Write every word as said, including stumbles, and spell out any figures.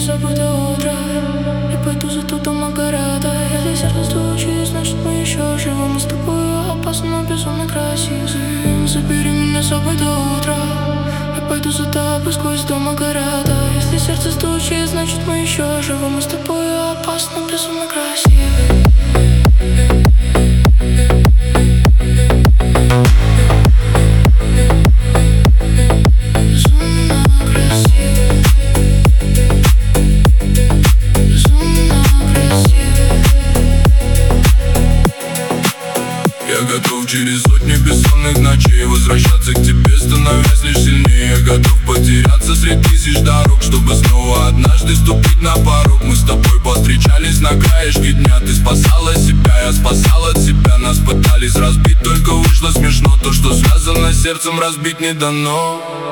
забытое утро. Я пойду за тутом огорода. Если сердце стучит, значит мы еще живы. Мы с тобой опасно, но безумно красивы. Забери меня с собой до утра. Я пойду за тобой сквозь дом огорода. Если сердце стучит, значит мы еще живы. Мы с тобой опасно, но безумно красивы. Я готов через сотни бессонных ночей возвращаться к тебе, становясь лишь сильнее. Я готов потеряться среди тысяч дорог, чтобы снова однажды ступить на порог. Мы с тобой повстречались на краешке дня. Ты спасала себя, я спасал от себя. Нас пытались разбить, только вышло смешно. То, что связано с сердцем, разбить не дано.